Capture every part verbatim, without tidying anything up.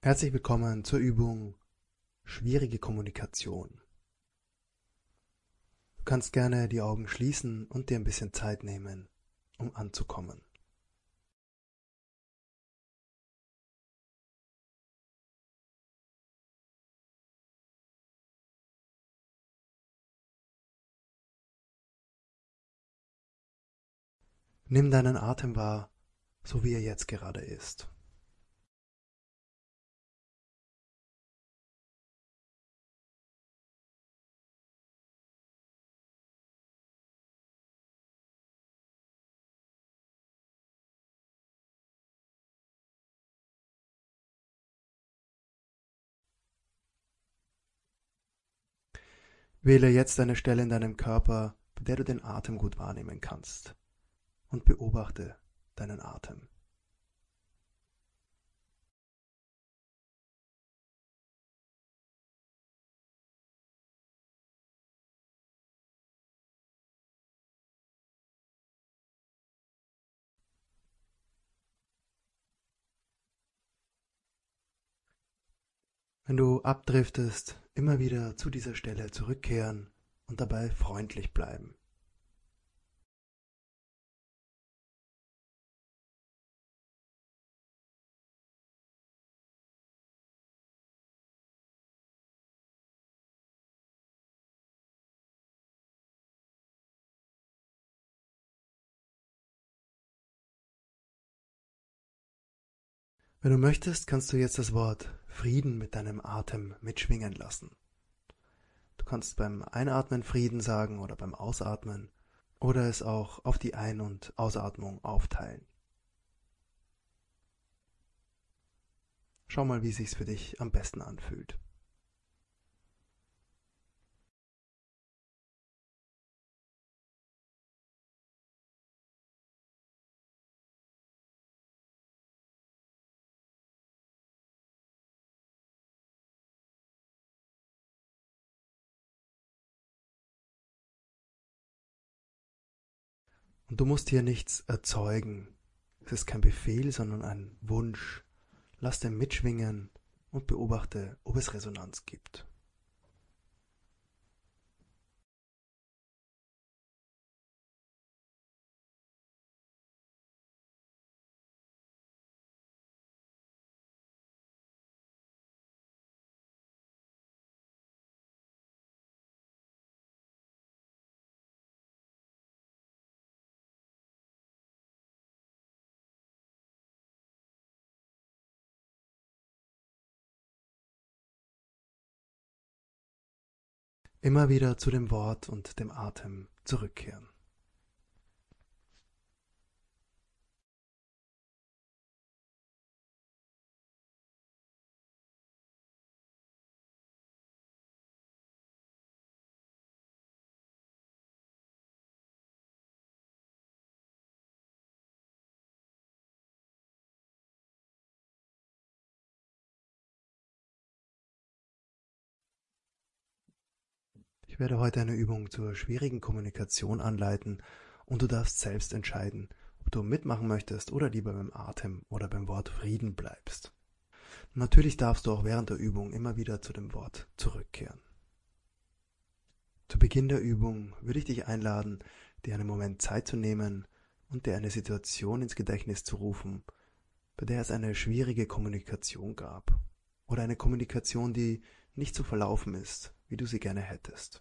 Herzlich willkommen zur Übung Schwierige Kommunikation. Du kannst gerne die Augen schließen und dir ein bisschen Zeit nehmen, um anzukommen. Nimm deinen Atem wahr, so wie er jetzt gerade ist. Wähle jetzt eine Stelle in deinem Körper, bei der du den Atem gut wahrnehmen kannst, und beobachte deinen Atem. Wenn du abdriftest, immer wieder zu dieser Stelle zurückkehren und dabei freundlich bleiben. Wenn du möchtest, kannst du jetzt das Wort Frieden mit deinem Atem mitschwingen lassen. Du kannst beim Einatmen Frieden sagen oder beim Ausatmen oder es auch auf die Ein- und Ausatmung aufteilen. Schau mal, wie sich's für dich am besten anfühlt. Und du musst hier nichts erzeugen. Es ist kein Befehl, sondern ein Wunsch. Lass den mitschwingen und beobachte, ob es Resonanz gibt. Immer wieder zu dem Wort und dem Atem zurückkehren. Ich werde heute eine Übung zur schwierigen Kommunikation anleiten und du darfst selbst entscheiden, ob du mitmachen möchtest oder lieber beim Atem oder beim Wort Frieden bleibst. Natürlich darfst du auch während der Übung immer wieder zu dem Wort zurückkehren. Zu Beginn der Übung würde ich dich einladen, dir einen Moment Zeit zu nehmen und dir eine Situation ins Gedächtnis zu rufen, bei der es eine schwierige Kommunikation gab oder eine Kommunikation, die nicht so verlaufen ist, wie du sie gerne hättest.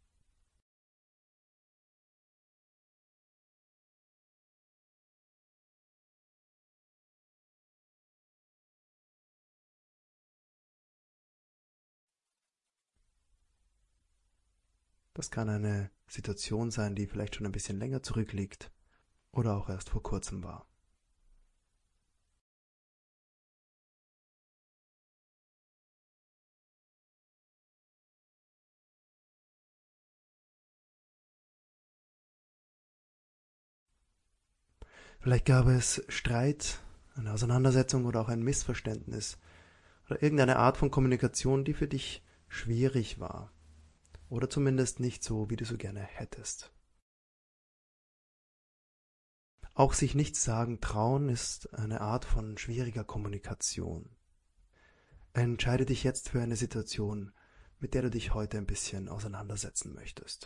Das kann eine Situation sein, die vielleicht schon ein bisschen länger zurückliegt oder auch erst vor kurzem war. Vielleicht gab es Streit, eine Auseinandersetzung oder auch ein Missverständnis oder irgendeine Art von Kommunikation, die für dich schwierig war oder zumindest nicht so, wie du so gerne hättest. Auch sich nichts sagen trauen ist eine Art von schwieriger Kommunikation. Entscheide dich jetzt für eine Situation, mit der du dich heute ein bisschen auseinandersetzen möchtest.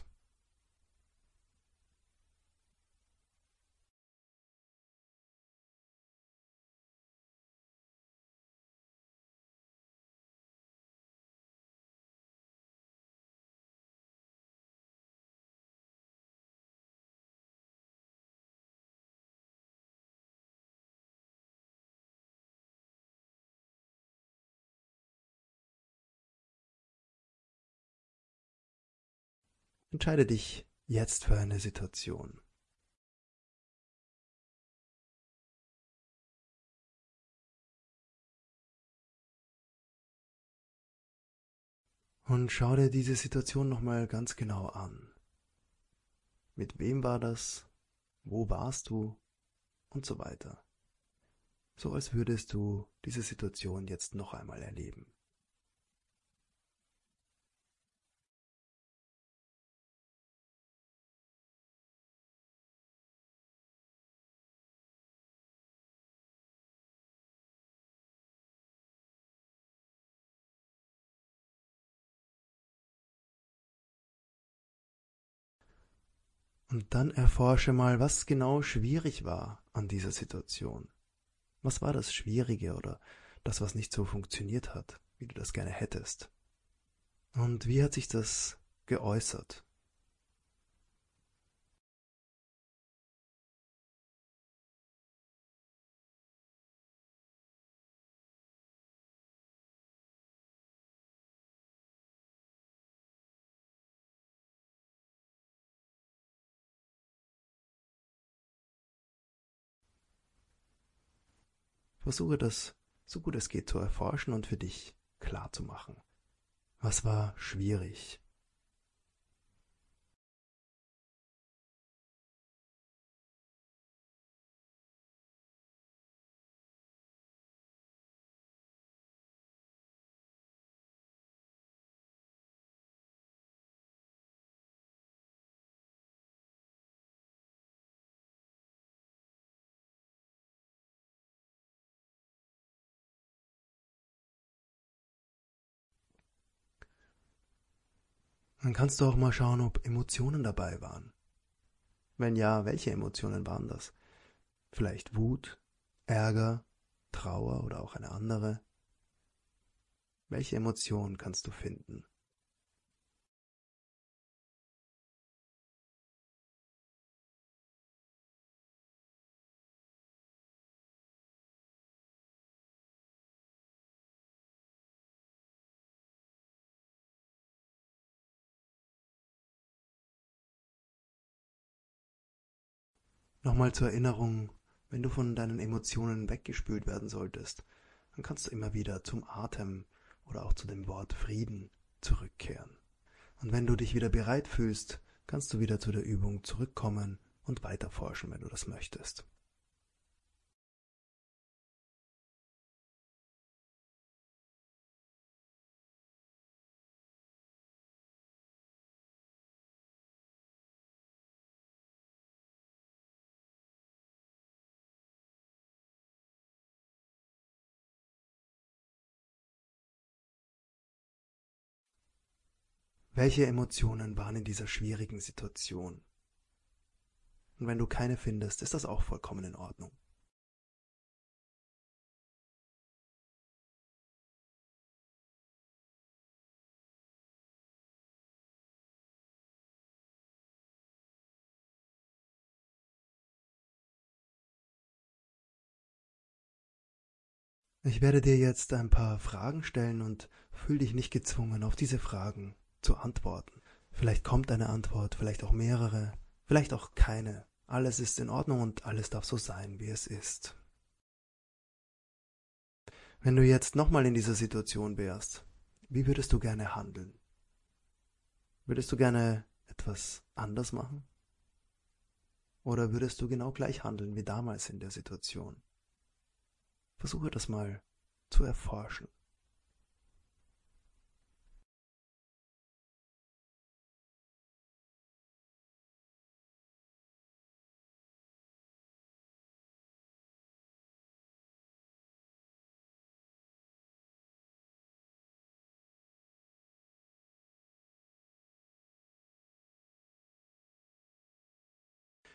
Entscheide dich jetzt für eine Situation. Und schau dir diese Situation nochmal ganz genau an. Mit wem war das? Wo warst du? Und so weiter. So als würdest du diese Situation jetzt noch einmal erleben. Und dann erforsche mal, was genau schwierig war an dieser Situation. Was war das Schwierige oder das, was nicht so funktioniert hat, wie du das gerne hättest? Und wie hat sich das geäußert? Versuche das, so gut es geht, zu erforschen und für dich klar zu machen. Was war schwierig? Dann kannst du auch mal schauen, ob Emotionen dabei waren. Wenn ja, welche Emotionen waren das? Vielleicht Wut, Ärger, Trauer oder auch eine andere? Welche Emotion kannst du finden? Nochmal zur Erinnerung, wenn du von deinen Emotionen weggespült werden solltest, dann kannst du immer wieder zum Atem oder auch zu dem Wort Frieden zurückkehren. Und wenn du dich wieder bereit fühlst, kannst du wieder zu der Übung zurückkommen und weiterforschen, wenn du das möchtest. Welche Emotionen waren in dieser schwierigen Situation? Und wenn du keine findest, ist das auch vollkommen in Ordnung. Ich werde dir jetzt ein paar Fragen stellen und fühl dich nicht gezwungen, auf diese Fragen zu antworten. Vielleicht kommt eine Antwort, vielleicht auch mehrere, vielleicht auch keine. Alles ist in Ordnung und alles darf so sein, wie es ist. Wenn du jetzt nochmal in dieser Situation wärst, wie würdest du gerne handeln? Würdest du gerne etwas anders machen? Oder würdest du genau gleich handeln wie damals in der Situation? Versuche das mal zu erforschen.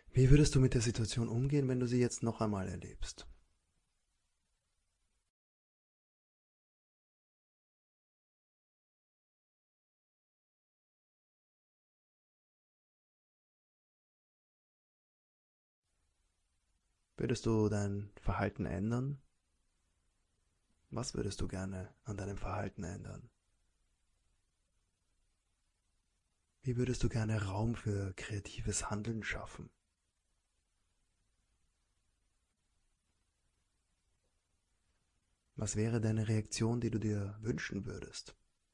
Wie würdest du mit der Situation umgehen, wenn du sie jetzt noch einmal erlebst? Würdest du dein Verhalten ändern? Was würdest du gerne an deinem Verhalten ändern? Wie würdest du gerne Raum für kreatives Handeln schaffen? Was wäre deine Reaktion, die du dir wünschen würdest?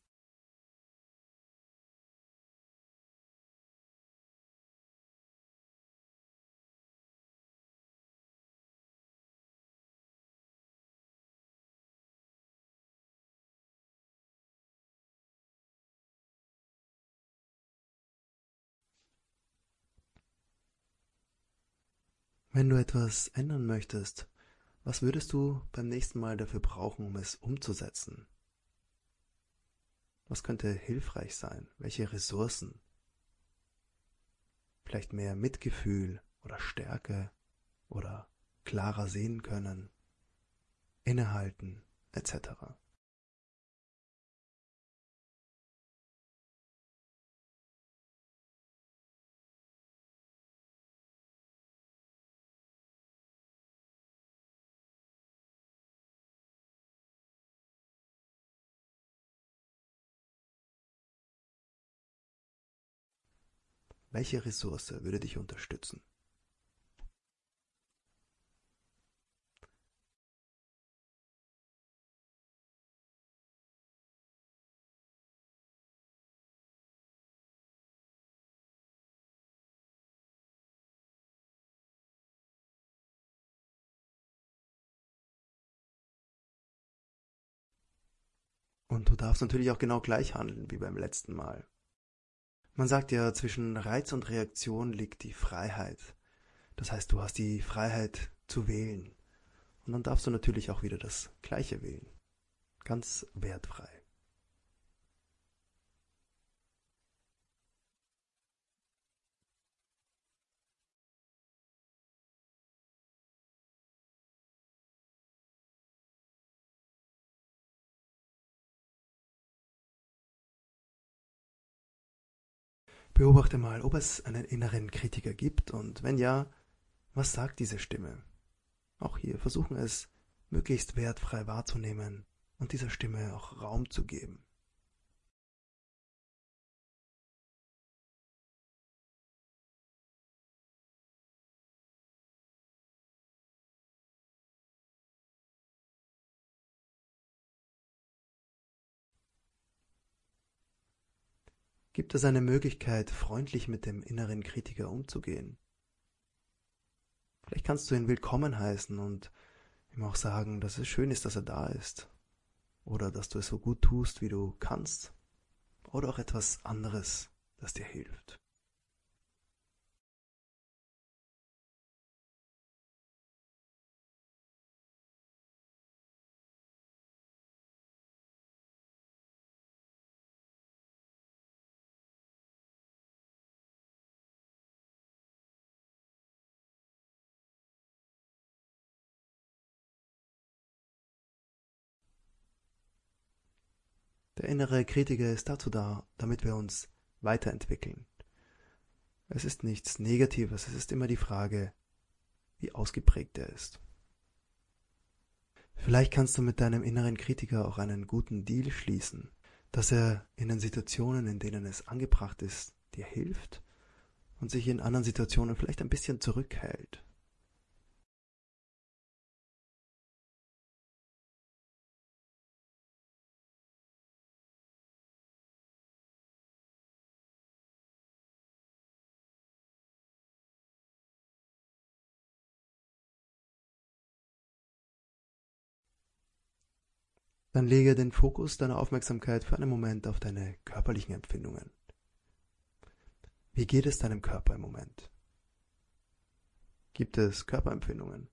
Wenn du etwas ändern möchtest, was würdest du beim nächsten Mal dafür brauchen, um es umzusetzen? Was könnte hilfreich sein? Welche Ressourcen? Vielleicht mehr Mitgefühl oder Stärke oder klarer sehen können, innehalten, et cetera. Welche Ressource würde dich unterstützen? Und du darfst natürlich auch genau gleich handeln wie beim letzten Mal. Man sagt ja, zwischen Reiz und Reaktion liegt die Freiheit. Das heißt, du hast die Freiheit zu wählen. Und dann darfst du natürlich auch wieder das Gleiche wählen. Ganz wertfrei. Beobachte mal, ob es einen inneren Kritiker gibt und wenn ja, was sagt diese Stimme? Auch hier versuchen es möglichst wertfrei wahrzunehmen und dieser Stimme auch Raum zu geben. Gibt es eine Möglichkeit, freundlich mit dem inneren Kritiker umzugehen? Vielleicht kannst du ihn willkommen heißen und ihm auch sagen, dass es schön ist, dass er da ist. Oder dass du es so gut tust, wie du kannst. Oder auch etwas anderes, das dir hilft. Der innere Kritiker ist dazu da, damit wir uns weiterentwickeln. Es ist nichts Negatives, es ist immer die Frage, wie ausgeprägt er ist. Vielleicht kannst du mit deinem inneren Kritiker auch einen guten Deal schließen, dass er in den Situationen, in denen es angebracht ist, dir hilft und sich in anderen Situationen vielleicht ein bisschen zurückhält. Dann lege den Fokus deiner Aufmerksamkeit für einen Moment auf deine körperlichen Empfindungen. Wie geht es deinem Körper im Moment? Gibt es Körperempfindungen?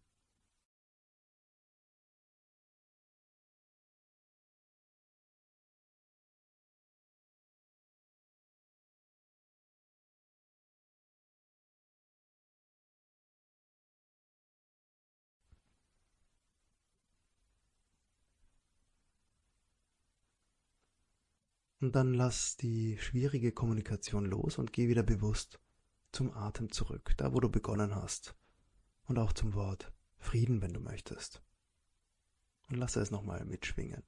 Und dann lass die schwierige Kommunikation los und geh wieder bewusst zum Atem zurück, da wo du begonnen hast. Und auch zum Wort Frieden, wenn du möchtest. Und lasse es nochmal mitschwingen.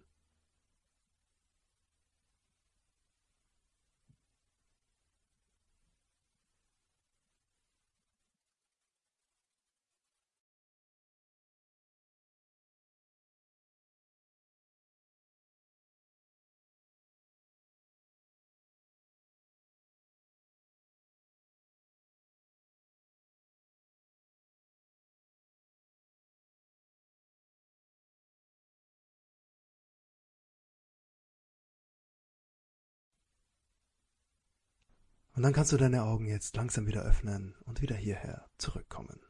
Und dann kannst du deine Augen jetzt langsam wieder öffnen und wieder hierher zurückkommen.